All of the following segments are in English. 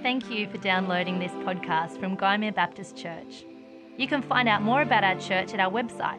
Thank you for downloading this podcast from Gymea Baptist Church. You can find out more about our church at our website,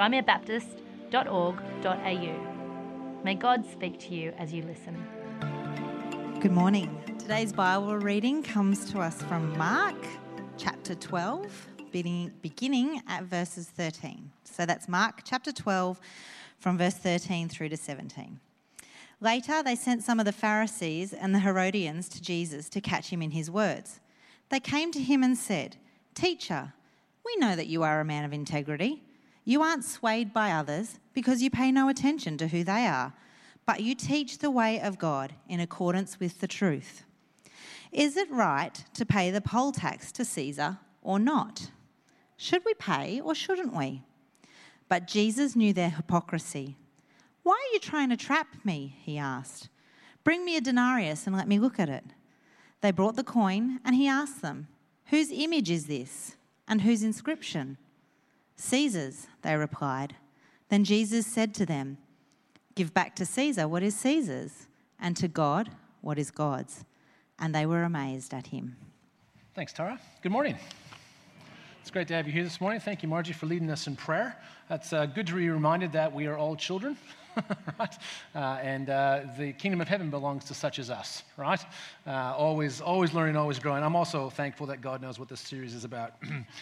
gymeabaptist.org.au. May God speak to you as you listen. Good morning. Today's Bible reading comes to us from Mark chapter 12, beginning at verses 13. So that's Mark chapter 12 from verse 13 through to 17. Later, they sent some of the Pharisees and the Herodians to Jesus to catch him in his words. They came to him and said, "Teacher, we know that you are a man of integrity. You aren't swayed by others because you pay no attention to who they are, but you teach the way of God in accordance with the truth. Is it right to pay the poll tax to Caesar or not? Should we pay or shouldn't we?" But Jesus knew their hypocrisy. "Why are you trying to trap me?" he asked. "Bring me a denarius and let me look at it." They brought the coin and he asked them, "Whose image is this and whose inscription?" "Caesar's," they replied. Then Jesus said to them, "Give back to Caesar what is Caesar's, and to God what is God's." And they were amazed at him. Thanks, Tara. Good morning. It's great to have you here this morning. Thank you, Margie, for leading us in prayer. It's good to be reminded that we are all children, right? And the kingdom of heaven belongs to such as us, right? Always learning, always growing. I'm also thankful that God knows what this series is about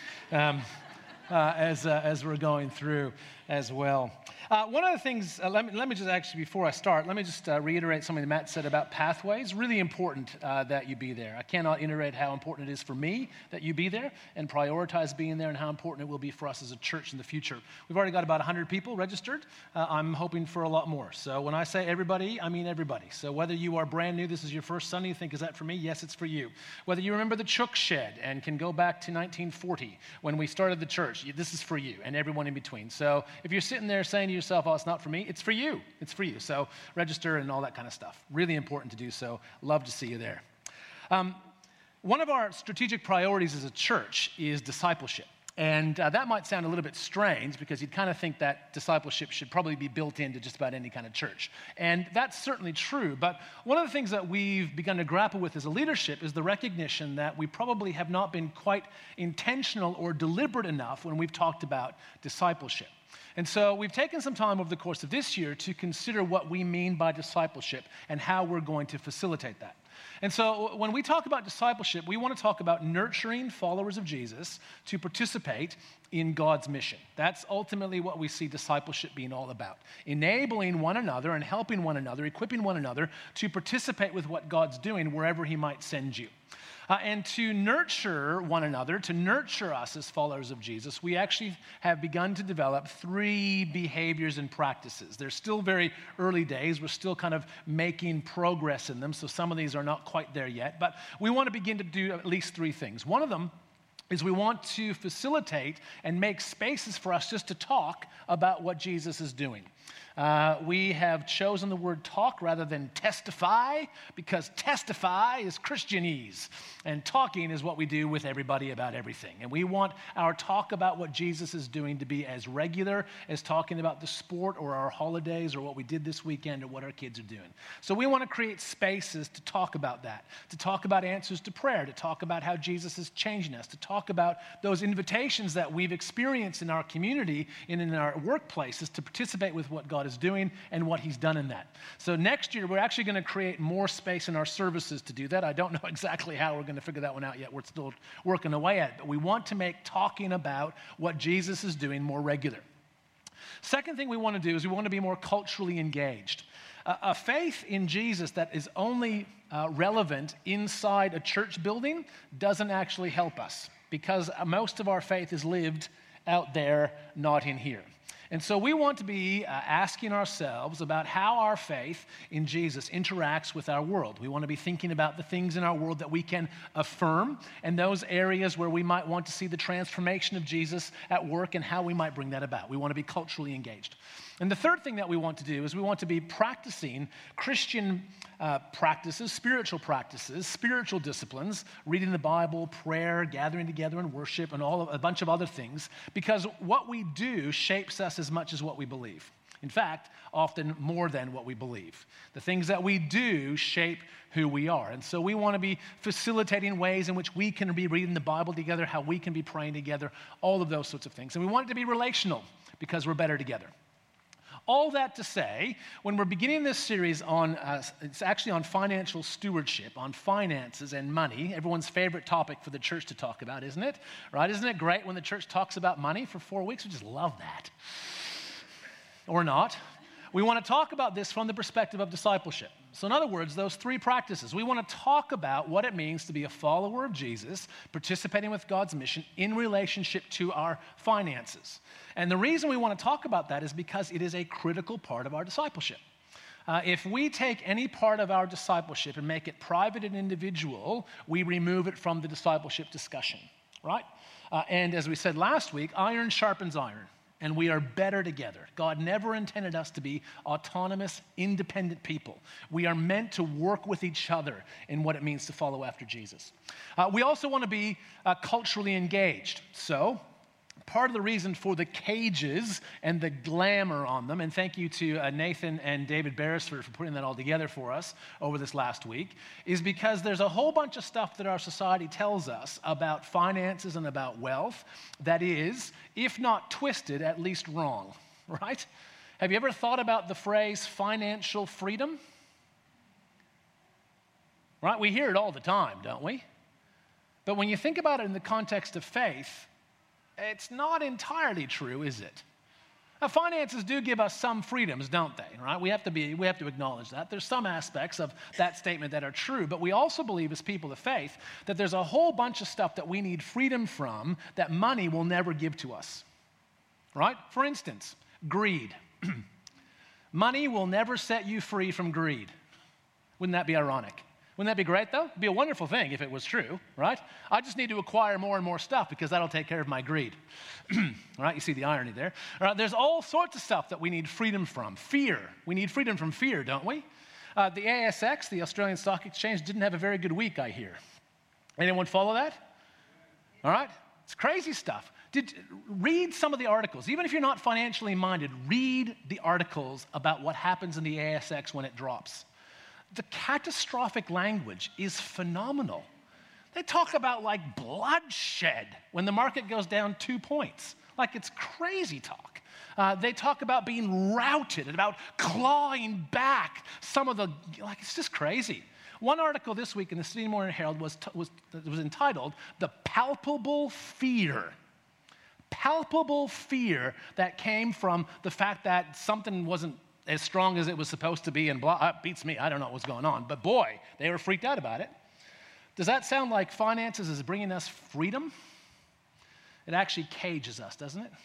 as we're going through as well. One of the things, let me just actually, before I start, let me just reiterate something that Matt said about pathways. Really important that you be there. I cannot iterate how important it is for me that you be there and prioritize being there, and how important it will be for us as a church in the future. We've already got about 100 people registered. I'm hoping for a lot more. So when I say everybody, I mean everybody. So whether you are brand new, this is your first Sunday, you think, is that for me? Yes, it's for you. Whether you remember the Chook Shed and can go back to 1940 when we started the church, this is for you and everyone in between. So if you're sitting there saying to yourself, "Oh, it's not for me," it's for you. It's for you. So register and all that kind of stuff. Really important to do so. Love to see you there. One of our strategic priorities as a church is discipleship. And that might sound a little bit strange because you'd kind of think that discipleship should probably be built into just about any kind of church. And that's certainly true. But one of the things that we've begun to grapple with as a leadership is the recognition that we probably have not been quite intentional or deliberate enough when we've talked about discipleship. And so we've taken some time over the course of this year to consider what we mean by discipleship and how we're going to facilitate that. And so when we talk about discipleship, we want to talk about nurturing followers of Jesus to participate in God's mission. That's ultimately what we see discipleship being all about. Enabling one another and helping one another, equipping one another to participate with what God's doing wherever he might send you. And to nurture one another, to nurture us as followers of Jesus, we actually have begun to develop 3 behaviors and practices. They're still very early days. We're still kind of making progress in them, so some of these are not quite there yet. But we want to begin to do at least 3 things. One of them is we want to facilitate and make spaces for us just to talk about what Jesus is doing. We have chosen the word talk rather than testify, because testify is Christianese, and talking is what we do with everybody about everything. And we want our talk about what Jesus is doing to be as regular as talking about the sport or our holidays or what we did this weekend or what our kids are doing. So we want to create spaces to talk about that, to talk about answers to prayer, to talk about how Jesus is changing us, to talk about those invitations that we've experienced in our community and in our workplaces to participate with what God is doing and what he's done in that. So next year, we're actually going to create more space in our services to do that. I don't know exactly how we're going to figure that one out yet. We're still working away at it. But we want to make talking about what Jesus is doing more regular. Second thing we want to do is we want to be more culturally engaged. A faith in Jesus that is only relevant inside a church building doesn't actually help us, because most of our faith is lived out there, not in here. And so we want to be asking ourselves about how our faith in Jesus interacts with our world. We want to be thinking about the things in our world that we can affirm, and those areas where we might want to see the transformation of Jesus at work and how we might bring that about. We want to be culturally engaged. And the third thing that we want to do is we want to be practicing Christian practices, spiritual disciplines, reading the Bible, prayer, gathering together in worship, and a bunch of other things, because what we do shapes us as much as what we believe. In fact, often more than what we believe. The things that we do shape who we are. And so we want to be facilitating ways in which we can be reading the Bible together, how we can be praying together, all of those sorts of things. And we want it to be relational because we're better together. All that to say, when we're beginning this series on, it's actually on financial stewardship, on finances and money, everyone's favorite topic for the church to talk about, isn't it? Right? Isn't it great when the church talks about money for 4 weeks? We just love that. Or not. We want to talk about this from the perspective of discipleship. So in other words, those 3 practices. We want to talk about what it means to be a follower of Jesus, participating with God's mission in relationship to our finances. And the reason we want to talk about that is because it is a critical part of our discipleship. If we take any part of our discipleship and make it private and individual, we remove it from the discipleship discussion, right? And as we said last week, iron sharpens iron. And we are better together. God never intended us to be autonomous, independent people. We are meant to work with each other in what it means to follow after Jesus. We also want to be culturally engaged. So, part of the reason for the cages and the glamour on them, and thank you to Nathan and David Beresford for putting that all together for us over this last week, is because there's a whole bunch of stuff that our society tells us about finances and about wealth that is, if not twisted, at least wrong, right? Have you ever thought about the phrase financial freedom? Right? We hear it all the time, don't we? But when you think about it in the context of faith, it's not entirely true, is it? Now, finances do give us some freedoms, don't they? Right? We have to acknowledge that. There's some aspects of that statement that are true, but we also believe as people of faith that there's a whole bunch of stuff that we need freedom from that money will never give to us. Right? For instance, greed. Money will never set you free from greed. Wouldn't that be ironic? Wouldn't that be great, though? It'd be a wonderful thing if it was true, right? I just need to acquire more and more stuff because that'll take care of my greed. Right? You see the irony there. There's all sorts of stuff that we need freedom from. Fear. We need freedom from fear, don't we? The ASX, the Australian Stock Exchange, didn't have a very good week, I hear. Anyone follow that? All right? It's crazy stuff. Read some of the articles. Even if you're not financially minded, read the articles about what happens in the ASX when it drops. The catastrophic language is phenomenal. They talk about like bloodshed when the market goes down 2 points. Like it's crazy talk. They talk about being routed and about clawing back some of the, like it's just crazy. One article this week in the Sydney Morning Herald was entitled, "The Palpable Fear." Palpable fear that came from the fact that something wasn't as strong as it was supposed to be, and blah, beats me. I don't know what was going on, but boy, they were freaked out about it. Does that sound like finances is bringing us freedom? It actually cages us, doesn't it?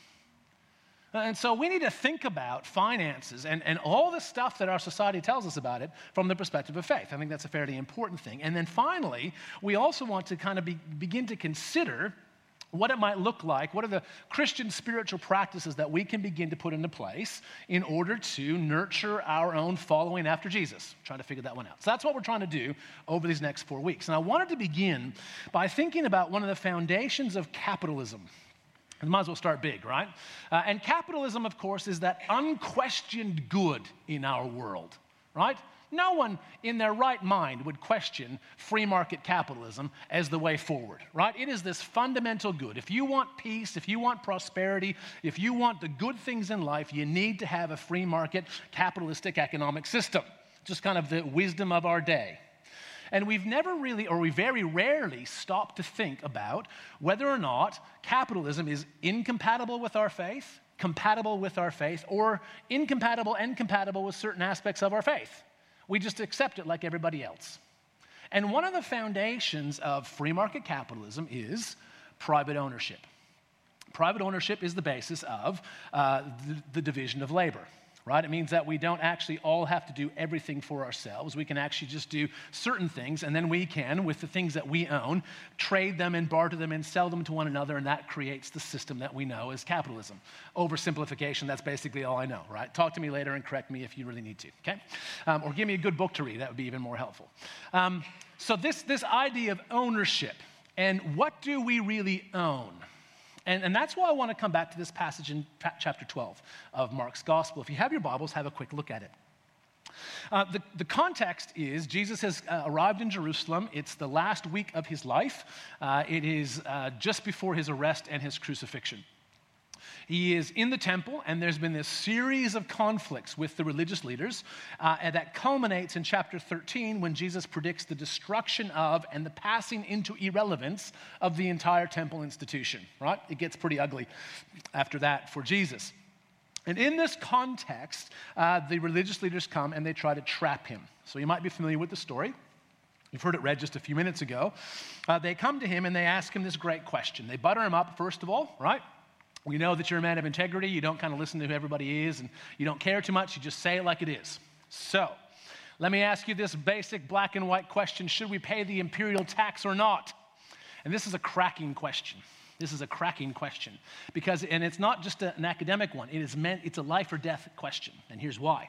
And so we need to think about finances and all the stuff that our society tells us about it from the perspective of faith. I think that's a fairly important thing. And then finally, we also want to kind of begin to consider what it might look like, what are the Christian spiritual practices that we can begin to put into place in order to nurture our own following after Jesus. Trying to figure that one out. So that's what we're trying to do over these next 4 weeks. And I wanted to begin by thinking about one of the foundations of capitalism. We might as well start big, right? And capitalism, of course, is that unquestioned good in our world, right? No one in their right mind would question free market capitalism as the way forward, right? It is this fundamental good. If you want peace, if you want prosperity, if you want the good things in life, you need to have a free market capitalistic economic system. Just kind of the wisdom of our day. And we've never really, or we very rarely stop to think about whether or not capitalism is incompatible with our faith, compatible with our faith, or incompatible and compatible with certain aspects of our faith. We just accept it like everybody else. And one of the foundations of free market capitalism is private ownership. Private ownership is the basis of the division of labor, right? It means that we don't actually all have to do everything for ourselves. We can actually just do certain things, and then we can, with the things that we own, trade them and barter them and sell them to one another, and that creates the system that we know as capitalism. Oversimplification, that's basically all I know, right? Talk to me later and correct me if you really need to, okay? Or give me a good book to read. That would be even more helpful. So this idea of ownership, and what do we really own? And that's why I want to come back to this passage in chapter 12 of Mark's Gospel. If you have your Bibles, have a quick look at it. The context is Jesus has arrived in Jerusalem. It's the last week of his life. It is just before his arrest and his crucifixion. He is in the temple, and there's been this series of conflicts with the religious leaders, and that culminates in chapter 13 when Jesus predicts the destruction of and the passing into irrelevance of the entire temple institution, right? It gets pretty ugly after that for Jesus. And in this context, the religious leaders come and they try to trap him. So you might be familiar with the story. You've heard it read just a few minutes ago. They come to him and they ask him this great question. They butter him up, first of all, right? We know that you're a man of integrity. You don't kind of listen to who everybody is, and you don't care too much. You just say it like it is. So let me ask you this basic black and white question. Should we pay the imperial tax or not? And this is a cracking question. This is a cracking question because, and it's not just an academic one. It's a life or death question, and here's why.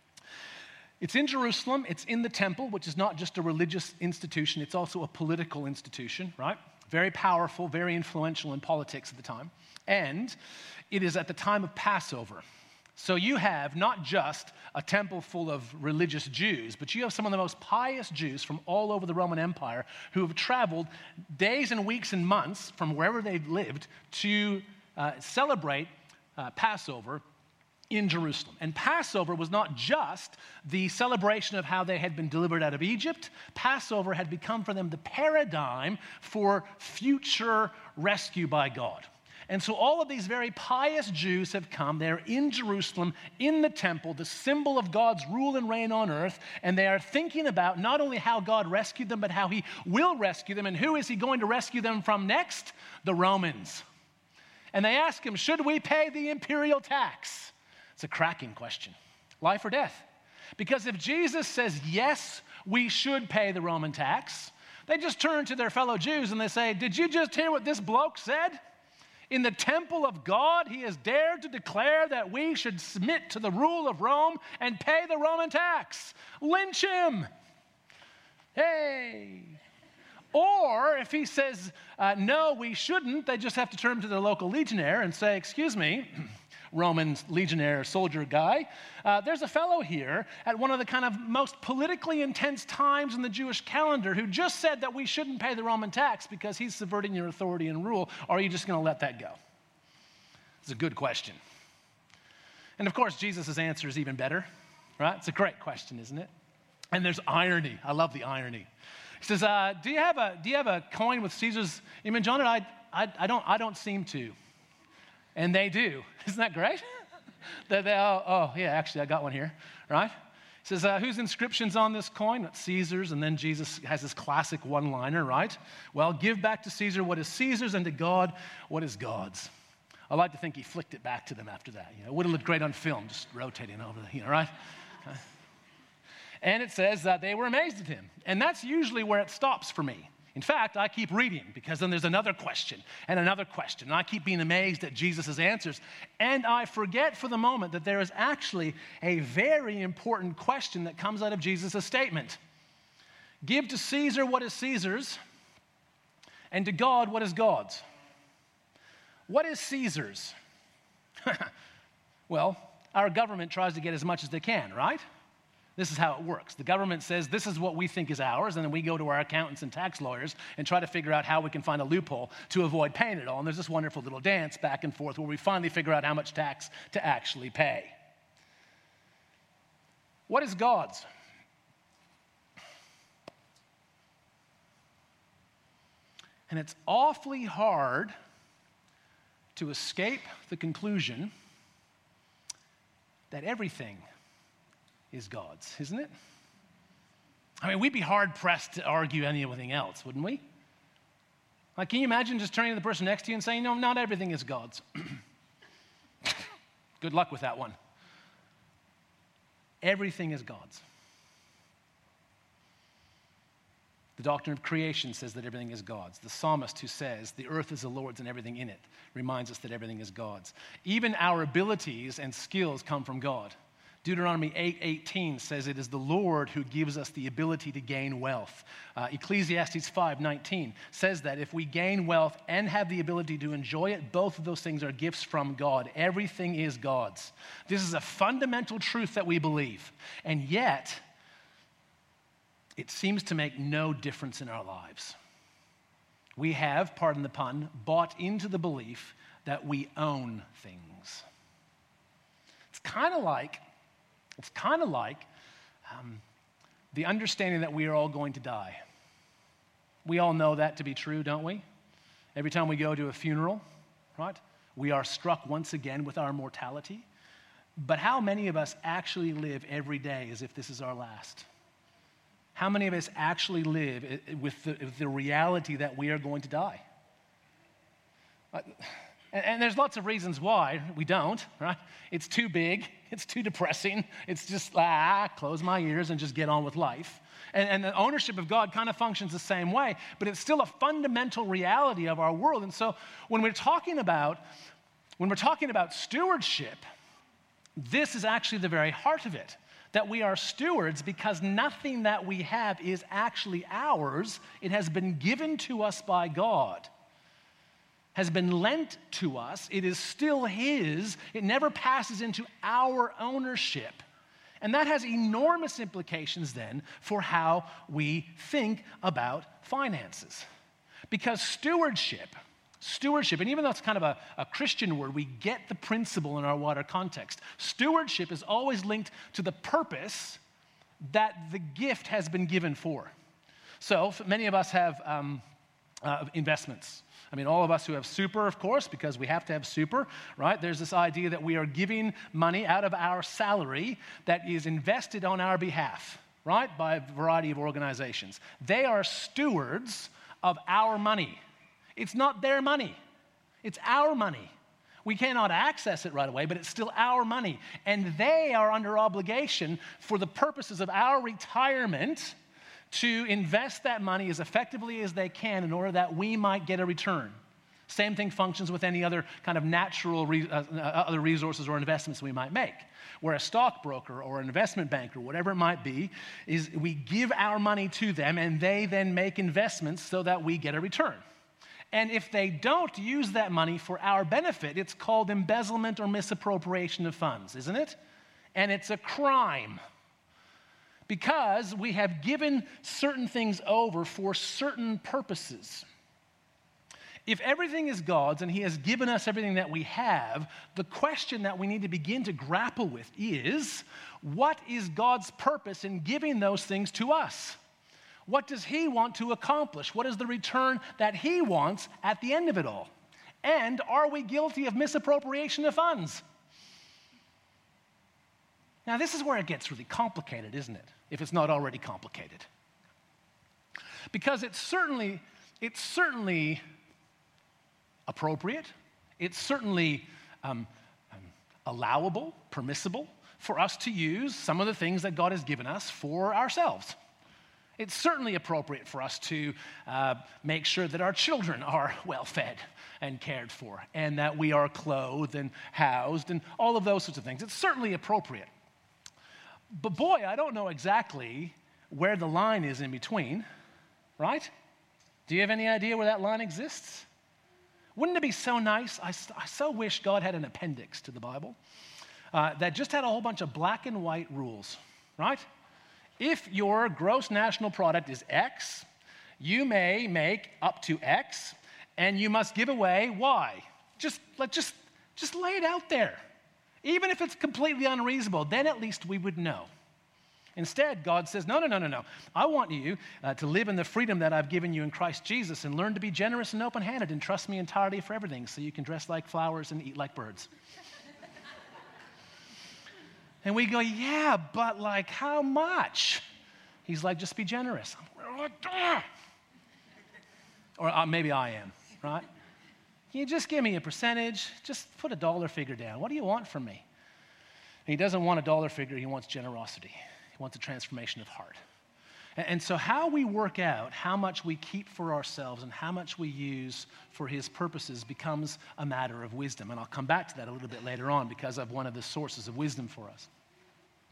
It's in Jerusalem. It's in the temple, which is not just a religious institution. It's also a political institution, right? Very powerful, very influential in politics at the time. And it is at the time of Passover. So you have not just a temple full of religious Jews, but you have some of the most pious Jews from all over the Roman Empire who have traveled days and weeks and months from wherever they've lived to celebrate Passover in Jerusalem. And Passover was not just the celebration of how they had been delivered out of Egypt. Passover had become for them the paradigm for future rescue by God. And so all of these very pious Jews have come. They're in Jerusalem, in the temple, the symbol of God's rule and reign on earth, and they are thinking about not only how God rescued them, but how he will rescue them. And who is he going to rescue them from next? The Romans. And they ask him, should we pay the imperial tax? It's a cracking question. Life or death? Because if Jesus says, yes, we should pay the Roman tax, they just turn to their fellow Jews and they say, did you just hear what this bloke said? In the temple of God, he has dared to declare that we should submit to the rule of Rome and pay the Roman tax. Lynch him. Hey. Or if he says, no, we shouldn't, they just have to turn to their local legionnaire and say, excuse me, Roman legionnaire soldier guy, there's a fellow here at one of the kind of most politically intense times in the Jewish calendar who just said that we shouldn't pay the Roman tax because he's subverting your authority and rule. Or are you just going to let that go? It's a good question. And of course, Jesus' answer is even better, right? It's a great question, isn't it? And there's irony. I love the irony. He says, do you have a coin with Caesar's image on it? I don't seem to. And they do. Isn't that great? Yeah, actually, I got one here, right? He says, whose inscription's on this coin? It's Caesar's. And then Jesus has this classic one-liner, right? Well, give back to Caesar what is Caesar's and to God what is God's. I like to think he flicked it back to them after that. It would have looked great on film, just rotating over, right? And it says that they were amazed at him. And that's usually where it stops for me. In fact, I keep reading because then there's another question and another question. And I keep being amazed at Jesus' answers. And I forget for the moment that there is actually a very important question that comes out of Jesus' statement. Give to Caesar what is Caesar's, and to God what is God's. What is Caesar's? Well, our government tries to get as much as they can, right? This is how it works. The government says, this is what we think is ours, and then we go to our accountants and tax lawyers and try to figure out how we can find a loophole to avoid paying it all. And there's this wonderful little dance back and forth where we finally figure out how much tax to actually pay. What is God's? And it's awfully hard to escape the conclusion that everything is God's, isn't it? I mean, we'd be hard-pressed to argue anything else, wouldn't we? Like, can you imagine just turning to the person next to you and saying, no, not everything is God's? Good luck with that one. Everything is God's. The doctrine of creation says that everything is God's. The psalmist who says, the earth is the Lord's and everything in it, reminds us that everything is God's. Even our abilities and skills come from God. Deuteronomy 8:18 says it is the Lord who gives us the ability to gain wealth. Ecclesiastes 5:19 says that if we gain wealth and have the ability to enjoy it, both of those things are gifts from God. Everything is God's. This is a fundamental truth that we believe. And yet, it seems to make no difference in our lives. We have, pardon the pun, bought into the belief that we own things. It's kind of like the understanding that we are all going to die. We all know that to be true, don't we? Every time we go to a funeral, right, we are struck once again with our mortality. But how many of us actually live every day as if this is our last? How many of us actually live with the reality that we are going to die? And there's lots of reasons why we don't, right? It's too big. It's too depressing. It's just, close my ears and just get on with life. And the ownership of God kind of functions the same way, but it's still a fundamental reality of our world. And so when we're talking about stewardship, this is actually the very heart of it. That we are stewards because nothing that we have is actually ours. It has been given to us by God, has been lent to us. It is still His. It never passes into our ownership. And that has enormous implications then for how we think about finances. Because stewardship, and even though it's kind of a Christian word, we get the principle in our wider context. Stewardship is always linked to the purpose that the gift has been given for. So many of us have investments. I mean, all of us who have super, of course, because we have to have super, right? There's this idea that we are giving money out of our salary that is invested on our behalf, right, by a variety of organizations. They are stewards of our money. It's not their money. It's our money. We cannot access it right away, but it's still our money. And they are under obligation for the purposes of our retirement to invest that money as effectively as they can in order that we might get a return. Same thing functions with any other kind of natural other resources or investments we might make. Where a stockbroker or an investment banker, whatever it might be, is we give our money to them and they then make investments so that we get a return. And if they don't use that money for our benefit, it's called embezzlement or misappropriation of funds, isn't it? And it's a crime because we have given certain things over for certain purposes. If everything is God's and He has given us everything that we have, the question that we need to begin to grapple with is, what is God's purpose in giving those things to us? What does He want to accomplish? What is the return that He wants at the end of it all? And are we guilty of misappropriation of funds? Now, this is where it gets really complicated, isn't it? If it's not already complicated. Because it's certainly appropriate. It's certainly allowable, permissible for us to use some of the things that God has given us for ourselves. It's certainly appropriate for us to make sure that our children are well fed and cared for, and that we are clothed and housed, and all of those sorts of things. It's certainly appropriate. But boy, I don't know exactly where the line is in between, right? Do you have any idea where that line exists? Wouldn't it be so nice? I so wish God had an appendix to the Bible that just had a whole bunch of black and white rules, right? If your gross national product is X, you may make up to X, and you must give away Y. Just lay it out there. Even if it's completely unreasonable, then at least we would know. Instead, God says, no. I want you to live in the freedom that I've given you in Christ Jesus and learn to be generous and open-handed and trust me entirely for everything so you can dress like flowers and eat like birds. And we go, yeah, but like how much? He's like, just be generous. Or maybe I am, right? Can you just give me a percentage? Just put a dollar figure down. What do you want from me? And he doesn't want a dollar figure. He wants generosity. He wants a transformation of heart. And so how we work out how much we keep for ourselves and how much we use for His purposes becomes a matter of wisdom. And I'll come back to that a little bit later on because of one of the sources of wisdom for us.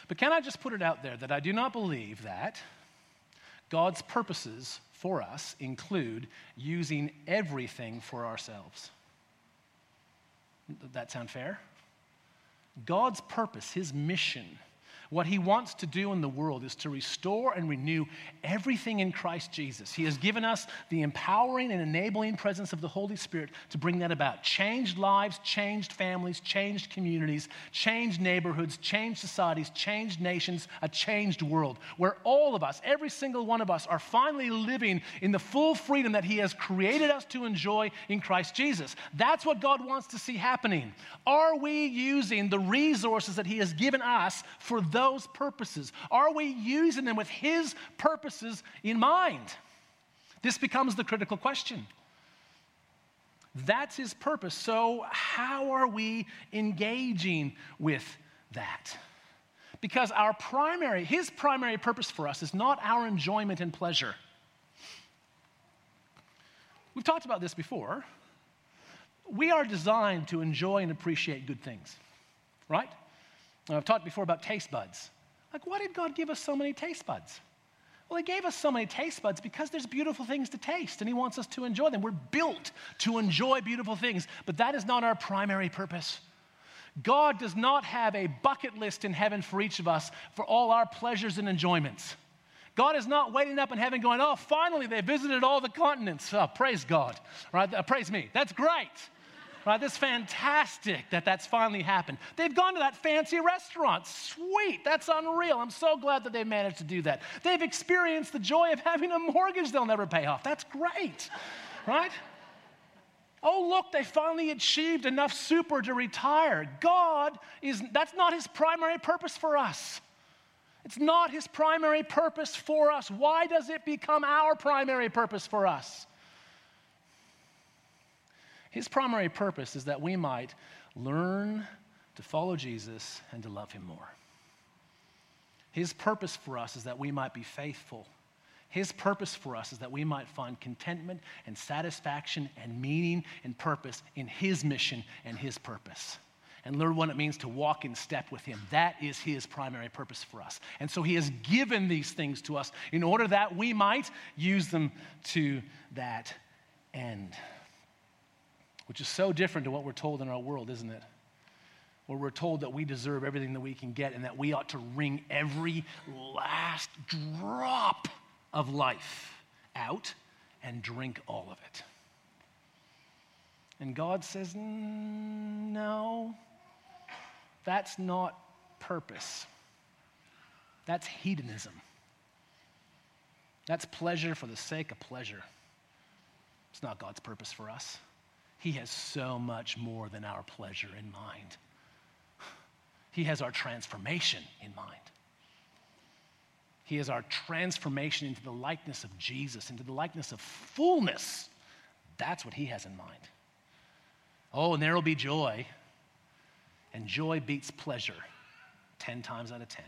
But can I just put it out there that I do not believe that God's purposes for us include using everything for ourselves? Does that sound fair? God's purpose, his mission, what he wants to do in the world is to restore and renew everything in Christ Jesus. He has given us the empowering and enabling presence of the Holy Spirit to bring that about. Changed lives, changed families, changed communities, changed neighborhoods, changed societies, changed nations, a changed world, where all of us, every single one of us, are finally living in the full freedom that he has created us to enjoy in Christ Jesus. That's what God wants to see happening. Are we using the resources that he has given us for those purposes? Are we using them with his purposes in mind? This becomes the critical question. That's his purpose. So how are we engaging with that? Because his primary purpose for us is not our enjoyment and pleasure. We've talked about this before. We are designed to enjoy and appreciate good things, right? I've talked before about taste buds. Like, why did God give us so many taste buds? Well, he gave us so many taste buds because there's beautiful things to taste, and he wants us to enjoy them. We're built to enjoy beautiful things, but that is not our primary purpose. God does not have a bucket list in heaven for each of us for all our pleasures and enjoyments. God is not waiting up in heaven going, oh, finally they visited all the continents. Oh, praise God, right? Praise me. That's great. Right, that's fantastic that that's finally happened. They've gone to that fancy restaurant. Sweet, that's unreal. I'm so glad that they've managed to do that. They've experienced the joy of having a mortgage they'll never pay off. That's great, right? Oh, look, they finally achieved enough super to retire. That's not his primary purpose for us. It's not his primary purpose for us. Why does it become our primary purpose for us? His primary purpose is that we might learn to follow Jesus and to love him more. His purpose for us is that we might be faithful. His purpose for us is that we might find contentment and satisfaction and meaning and purpose in his mission and his purpose, and learn what it means to walk in step with him. That is his primary purpose for us. And so he has given these things to us in order that we might use them to that end. Which is so different to what we're told in our world, isn't it? Where we're told that we deserve everything that we can get and that we ought to wring every last drop of life out and drink all of it. And God says, no, that's not purpose. That's hedonism. That's pleasure for the sake of pleasure. It's not God's purpose for us. He has so much more than our pleasure in mind. He has our transformation in mind. He has our transformation into the likeness of Jesus, into the likeness of fullness. That's what he has in mind. Oh, and there will be joy. And joy beats pleasure 10 times out of 10.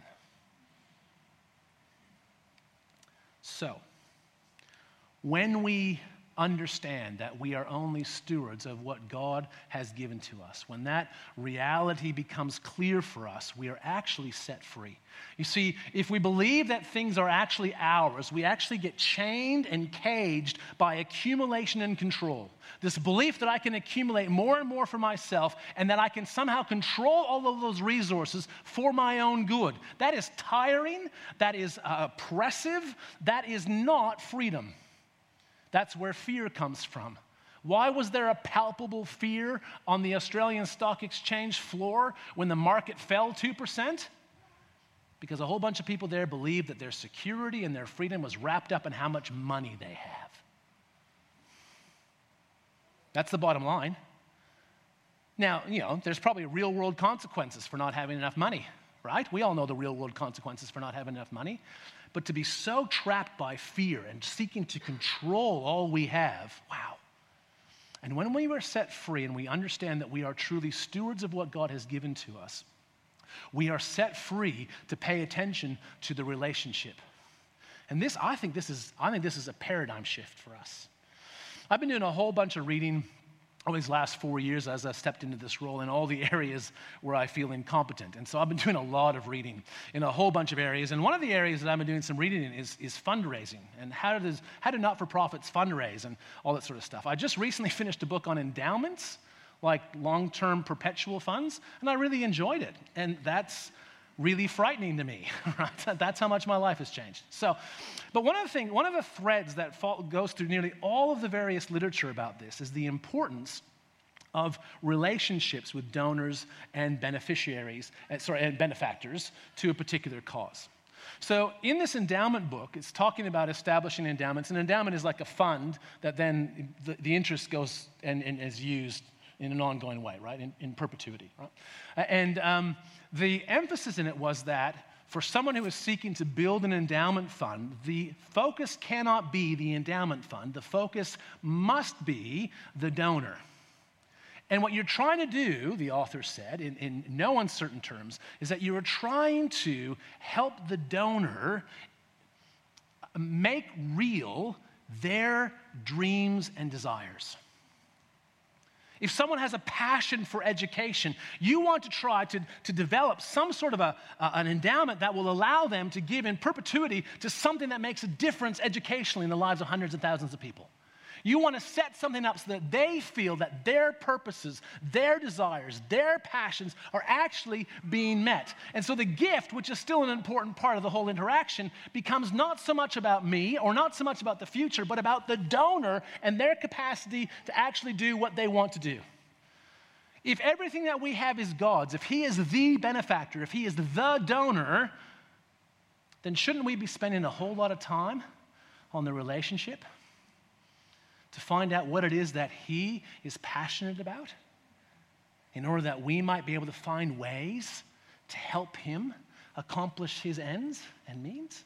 So, when we understand that we are only stewards of what God has given to us, when that reality becomes clear for us, we are actually set free. You see, if we believe that things are actually ours, we actually get chained and caged by accumulation and control. This belief that I can accumulate more and more for myself and that I can somehow control all of those resources for my own good. That is tiring, that is oppressive, that is not freedom. That's where fear comes from. Why was there a palpable fear on the Australian Stock Exchange floor when the market fell 2%? Because a whole bunch of people there believed that their security and their freedom was wrapped up in how much money they have. That's the bottom line. Now, there's probably real-world consequences for not having enough money, right? We all know the real-world consequences for not having enough money. But to be so trapped by fear and seeking to control all we have, wow. And when we were set free and we understand that we are truly stewards of what God has given to us, we are set free to pay attention to the relationship. And I think this is a paradigm shift for us. I've been doing a whole bunch of reading over these last 4 years as I stepped into this role in all the areas where I feel incompetent. And so I've been doing a lot of reading in a whole bunch of areas. And one of the areas that I've been doing some reading in is fundraising and how do not-for-profits fundraise and all that sort of stuff. I just recently finished a book on endowments, like long-term perpetual funds, and I really enjoyed it. And that's really frightening to me, right? That's how much my life has changed. But one of the threads that goes through nearly all of the various literature about this is the importance of relationships with donors and beneficiaries, and benefactors to a particular cause. So in this endowment book, it's talking about establishing endowments. An endowment is like a fund that then the interest goes and is used in an ongoing way, right, in perpetuity, right? And the emphasis in it was that for someone who is seeking to build an endowment fund, the focus cannot be the endowment fund. The focus must be the donor. And what you're trying to do, the author said, in no uncertain terms, is that you are trying to help the donor make real their dreams and desires. If someone has a passion for education, you want to try to develop some sort of an endowment that will allow them to give in perpetuity to something that makes a difference educationally in the lives of hundreds of thousands of people. You want to set something up so that they feel that their purposes, their desires, their passions are actually being met. And so the gift, which is still an important part of the whole interaction, becomes not so much about me or not so much about the future, but about the donor and their capacity to actually do what they want to do. If everything that we have is God's, if He is the benefactor, if He is the donor, then shouldn't we be spending a whole lot of time on the relationship to find out what it is that He is passionate about in order that we might be able to find ways to help Him accomplish His ends and means?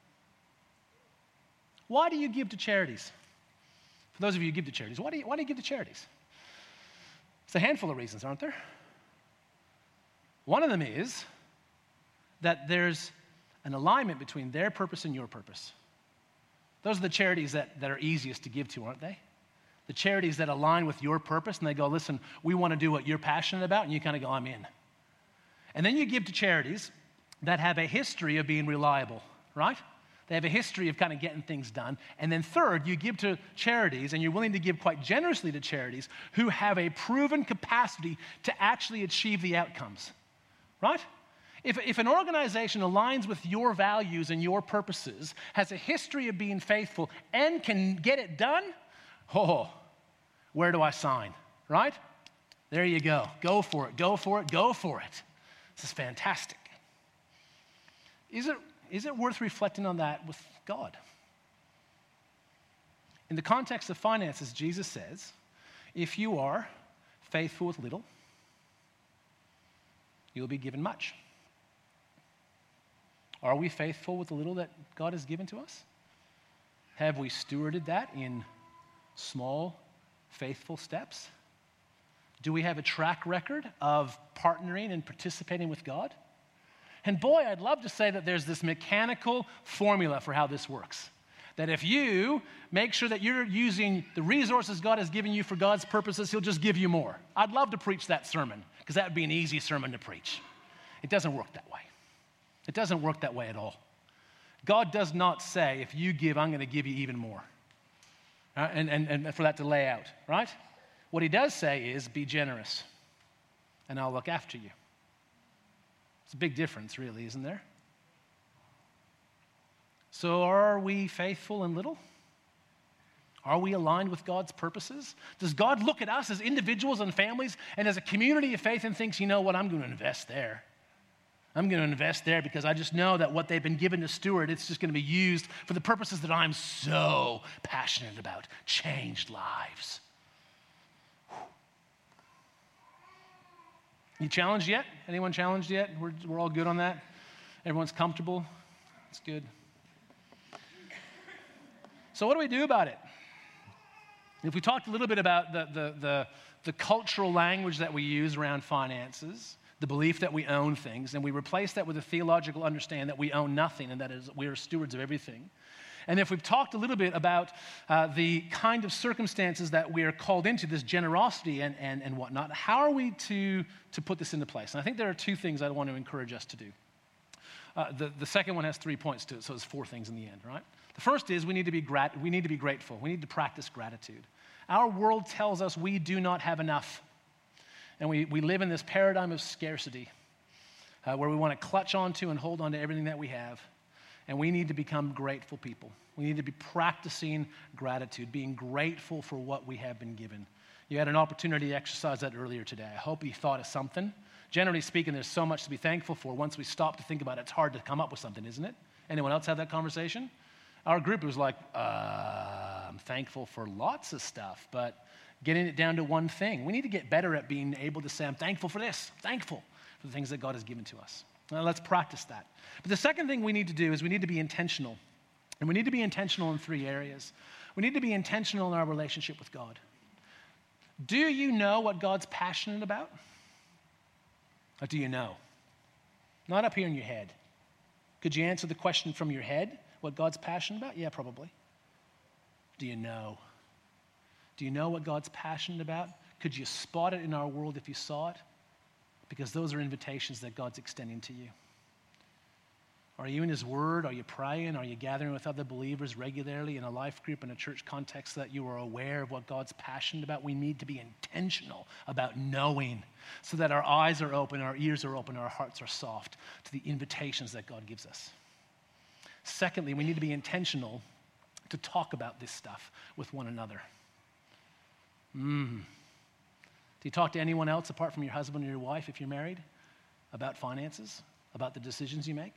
Why do you give to charities? For those of you who give to charities, why do you give to charities? It's a handful of reasons, aren't there? One of them is that there's an alignment between their purpose and your purpose. Those are the charities that are easiest to give to, aren't they? The charities that align with your purpose and they go, listen, we want to do what you're passionate about, and you kind of go, I'm in. And then you give to charities that have a history of being reliable, right? They have a history of kind of getting things done. And then third, you give to charities, and you're willing to give quite generously to charities who have a proven capacity to actually achieve the outcomes, right? If an organization aligns with your values and your purposes, has a history of being faithful, and can get it done, where do I sign, right? There you go. Go for it, go for it, go for it. This is fantastic. Is it worth reflecting on that with God? In the context of finances, Jesus says, if you are faithful with little, you'll be given much. Are we faithful with the little that God has given to us? Have we stewarded that in small, faithful steps? Do we have a track record of partnering and participating with God? And boy, I'd love to say that there's this mechanical formula for how this works. That if you make sure that you're using the resources God has given you for God's purposes, He'll just give you more. I'd love to preach that sermon, because that would be an easy sermon to preach. It doesn't work that way. It doesn't work that way at all. God does not say, if you give, I'm going to give you even more. And for that to lay out, right? What He does say is, be generous, and I'll look after you. It's a big difference, really, isn't there? So are we faithful in little? Are we aligned with God's purposes? Does God look at us as individuals and families and as a community of faith and thinks, you know what, I'm going to invest there. I'm going to invest there because I just know that what they've been given to steward, it's just going to be used for the purposes that I'm so passionate about. Changed lives. You challenged yet? Anyone challenged yet? We're all good on that? Everyone's comfortable? That's good. So what do we do about it? If we talked a little bit about the cultural language that we use around finances, the belief that we own things, and we replace that with a theological understanding that we own nothing and that is we are stewards of everything. And if we've talked a little bit about the kind of circumstances that we are called into, this generosity and whatnot, how are we to put this into place? And I think there are two things I want to encourage us to do. The second one has 3 points to it, so it's 4 things in the end, right? The first is we need to be grateful. We need to practice gratitude. Our world tells us we do not have enough. And we live in this paradigm of scarcity where we want to clutch onto and hold on to everything that we have. And we need to become grateful people. We need to be practicing gratitude, being grateful for what we have been given. You had an opportunity to exercise that earlier today. I hope you thought of something. Generally speaking, there's so much to be thankful for. Once we stop to think about it, it's hard to come up with something, isn't it? Anyone else have that conversation? Our group was like, I'm thankful for lots of stuff, but getting it down to one thing. We need to get better at being able to say, I'm thankful for this, thankful for the things that God has given to us. Now, let's practice that. But the second thing we need to do is we need to be intentional. And we need to be intentional in 3 areas. We need to be intentional in our relationship with God. Do you know what God's passionate about? Or do you know? Not up here in your head. Could you answer the question from your head, what God's passionate about? Yeah, probably. Do you know? Do you know what God's passionate about? Could you spot it in our world if you saw it? Because those are invitations that God's extending to you. Are you in His Word? Are you praying? Are you gathering with other believers regularly in a life group, in a church context, so that you are aware of what God's passionate about? We need to be intentional about knowing so that our eyes are open, our ears are open, our hearts are soft to the invitations that God gives us. Secondly, we need to be intentional to talk about this stuff with one another. Do you talk to anyone else apart from your husband or your wife if you're married about finances, about the decisions you make?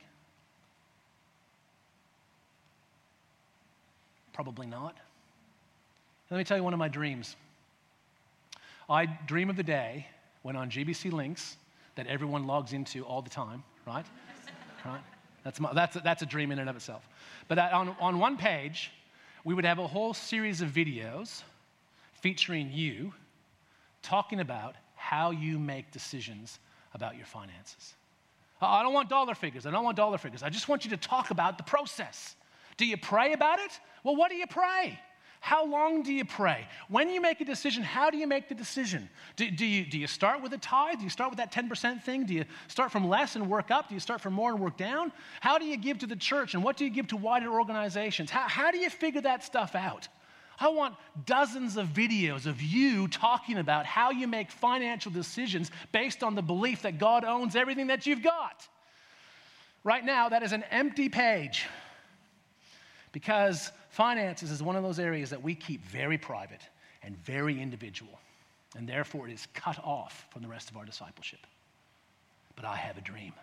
Probably not. Let me tell you one of my dreams. I dream of the day when on GBC Links that everyone logs into all the time, right? Right? That's a dream in and of itself. But on one page, we would have a whole series of videos featuring you talking about how you make decisions about your finances. I don't want dollar figures. I just want you to talk about the process. Do you pray about it? Well, what do you pray? How long do you pray? When you make a decision, how do you make the decision? Do you start with a tithe? Do you start with that 10% thing? Do you start from less and work up? Do you start from more and work down? How do you give to the church, and what do you give to wider organizations? How do you figure that stuff out? I want dozens of videos of you talking about how you make financial decisions based on the belief that God owns everything that you've got. Right now, that is an empty page because finances is one of those areas that we keep very private and very individual, and therefore it is cut off from the rest of our discipleship. But I have a dream.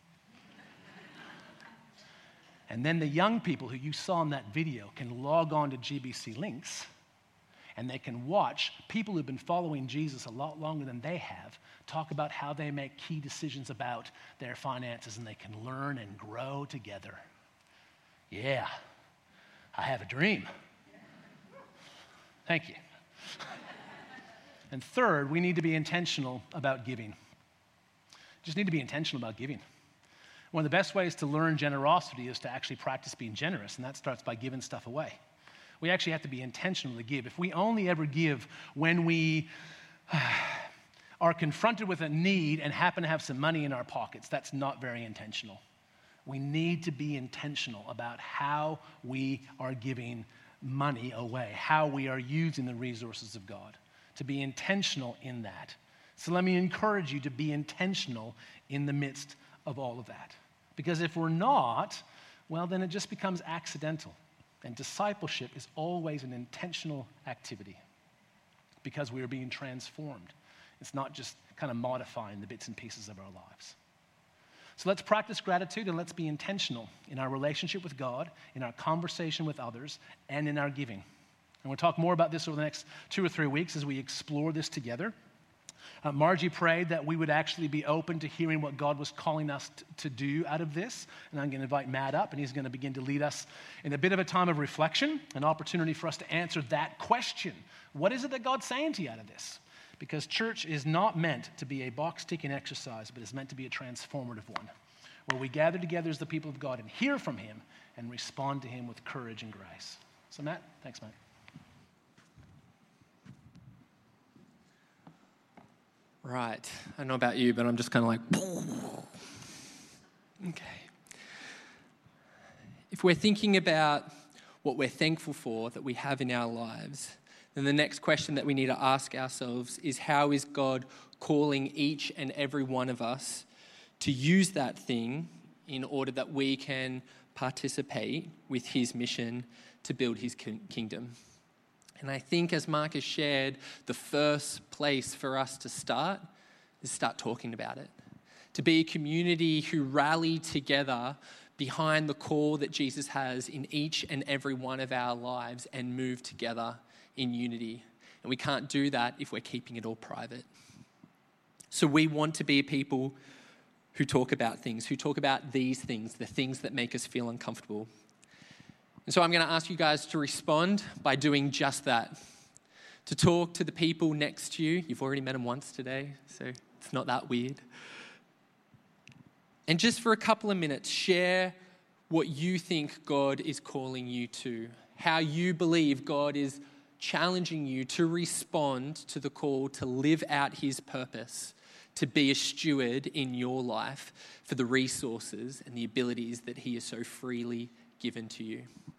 And then the young people who you saw in that video can log on to GBC Links, and they can watch people who've been following Jesus a lot longer than they have talk about how they make key decisions about their finances, and they can learn and grow together. Yeah, I have a dream. Thank you. And third, we need to be intentional about giving. Just need to be intentional about giving. One of the best ways to learn generosity is to actually practice being generous, and that starts by giving stuff away. We actually have to be intentional to give. If we only ever give when we are confronted with a need and happen to have some money in our pockets, that's not very intentional. We need to be intentional about how we are giving money away, how we are using the resources of God, to be intentional in that. So let me encourage you to be intentional in the midst of all of that. Because if we're not, well, then it just becomes accidental. And discipleship is always an intentional activity because we are being transformed. It's not just kind of modifying the bits and pieces of our lives. So let's practice gratitude and let's be intentional in our relationship with God, in our conversation with others, and in our giving. And we'll talk more about this over the next 2 or 3 weeks as we explore this together. Margie prayed that we would actually be open to hearing what God was calling us to do out of this. And I'm going to invite Matt up, and he's going to begin to lead us in a bit of a time of reflection, an opportunity for us to answer that question. What is it that God's saying to you out of this? Because church is not meant to be a box-ticking exercise, but is meant to be a transformative one, where we gather together as the people of God and hear from Him and respond to him with courage and grace. So Matt, thanks, Matt. Right. I don't know about you, but I'm just kind of like, okay. If we're thinking about what we're thankful for that we have in our lives, then the next question that we need to ask ourselves is, how is God calling each and every one of us to use that thing in order that we can participate with his mission to build his kingdom? And I think, as Mark has shared, the first place for us to start is start talking about it. To be a community who rally together behind the call that Jesus has in each and every one of our lives and move together in unity. And we can't do that if we're keeping it all private. So we want to be a people who talk about things, who talk about these things, the things that make us feel uncomfortable. And so I'm going to ask you guys to respond by doing just that. To talk to the people next to you. You've already met them once today, so it's not that weird. And just for a couple of minutes, share what you think God is calling you to. How you believe God is challenging you to respond to the call to live out his purpose, to be a steward in your life for the resources and the abilities that he has so freely given to you.